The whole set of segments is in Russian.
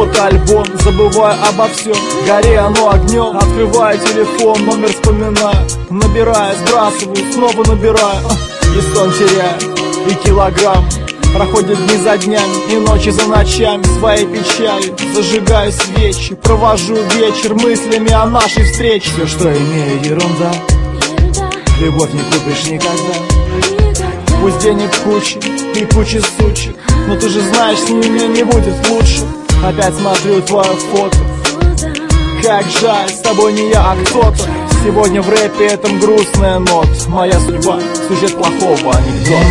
фотоальбом, забываю обо всем, гори оно огнем. Открываю телефон, номер вспоминаю, набираю, сбрасываю, снова набираю, и сон теряю, и килограмм. Проходят дни за днями и ночи за ночами, своей печалью зажигаю свечи, провожу вечер мыслями о нашей встрече. Все, что имею, ерунда, любовь не купишь никогда. Пусть денег куча и куча сучек, но ты же знаешь, с ними не будет лучше. Опять смотрю твое фото, как жаль, с тобой не я, а кто-то. Сегодня в рэпе этом грустная нота. Моя судьба, сюжет плохого анекдота.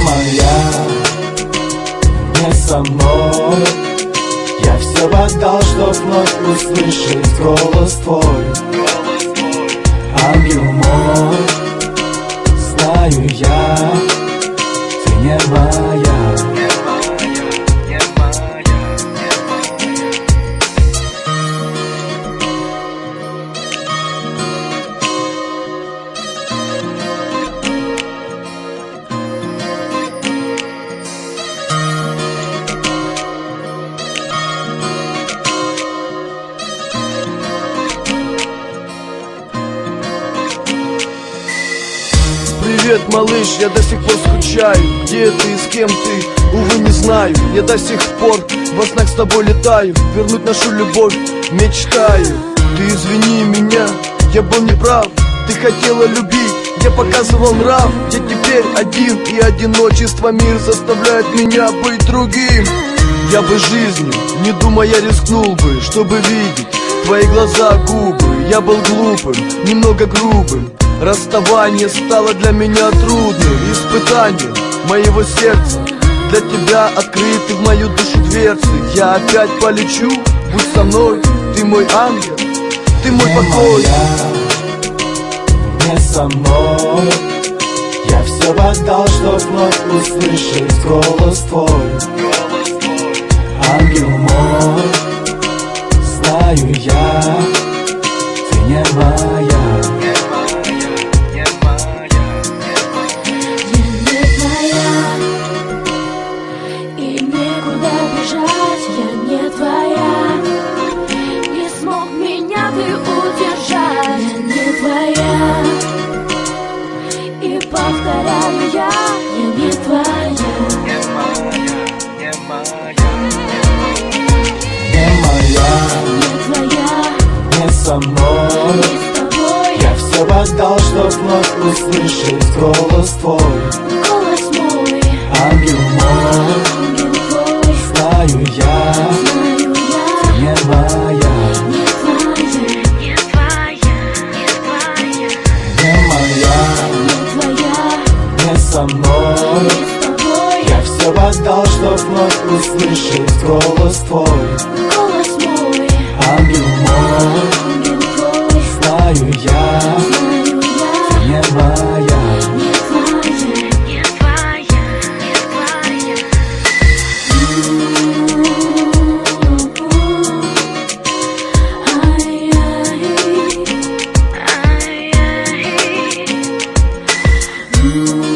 Не со мной, я все отдал, чтоб вновь услышать голос твой. Ангел мой, знаю я, ты не моя. Привет, малыш, я до сих пор скучаю. Где ты и с кем ты, увы, не знаю. Я до сих пор во снах с тобой летаю, вернуть нашу любовь мечтаю. Ты извини меня, я был неправ. Ты хотела любить, я показывал нрав. Я теперь один, и одиночество мир заставляет меня быть другим. Я бы жизнью, не думая, рискнул бы, чтобы видеть твои глаза, губы. Я был глупым, немного грубым. Расставание стало для меня трудным испытанием моего сердца. Для тебя открыты в мою душу дверцы. Я опять полечу, будь со мной. Ты мой ангел, ты мой покой. Не со мной, я все отдал, чтоб вновь услышать голос твой. Ангел мой, знаю я, ты не моя. Повторяю я не твоя. Не твоя, не со мной. Я все отдал, чтоб вновь услышать голос твой. Ангел мой, знаю я, ты не моя. Со мной, я все отдал, чтоб вновь услышать голос твой. Ангел мой, знаю я, ты не моя. I